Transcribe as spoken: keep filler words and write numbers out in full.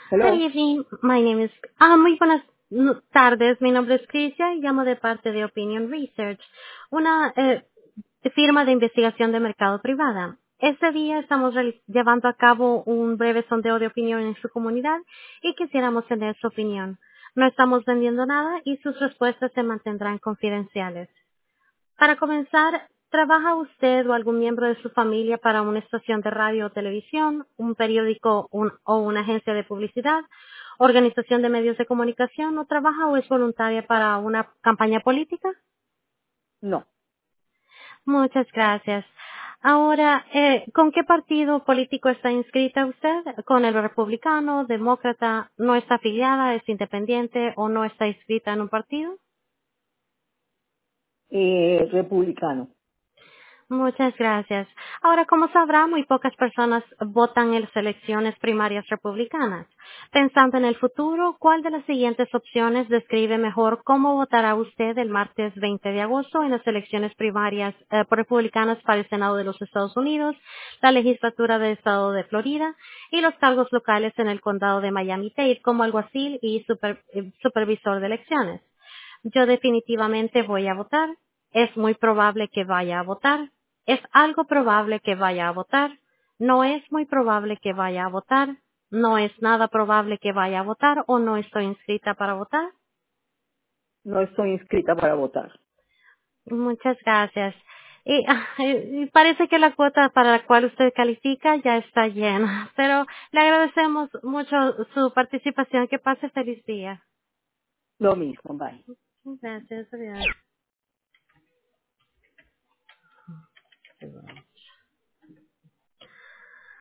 Good Hello. evening. My name is... Ah, muy buenas no- tardes. Mi nombre es Crisia y llamo de parte de Opinion Research, una eh, firma de investigación de mercado privada. Este día estamos reali- llevando a cabo un breve sondeo de opinión en su comunidad y quisiéramos tener su opinión. No estamos vendiendo nada y sus respuestas se mantendrán confidenciales. Para comenzar, ¿trabaja usted o algún miembro de su familia para una estación de radio o televisión, un periódico un- o una agencia de publicidad, organización de medios de comunicación o trabaja o es voluntaria para una campaña política? No. Muchas gracias. Ahora, eh, ¿con qué partido político está inscrita usted? ¿Con el republicano, demócrata, no está afiliada, es independiente o no está inscrita en un partido? Eh, republicano. Muchas gracias. Ahora, como sabrá, muy pocas personas votan en las elecciones primarias republicanas. Pensando en el futuro, ¿cuál de las siguientes opciones describe mejor cómo votará usted el martes veinte de agosto en las elecciones primarias eh, republicanas para el Senado de los Estados Unidos, la legislatura del Estado de Florida y los cargos locales en el condado de Miami-Dade como alguacil y super- eh, supervisor de elecciones? Yo definitivamente voy a votar. Es muy probable que vaya a votar. Es algo probable que vaya a votar. No es muy probable que vaya a votar. No es nada probable que vaya a votar o no estoy inscrita para votar. No estoy inscrita para votar. Muchas gracias. Y, ah, y parece que la cuota para la cual usted califica ya está llena, pero le agradecemos mucho su participación. Que pase feliz día. Lo mismo, bye. Gracias. Adiós.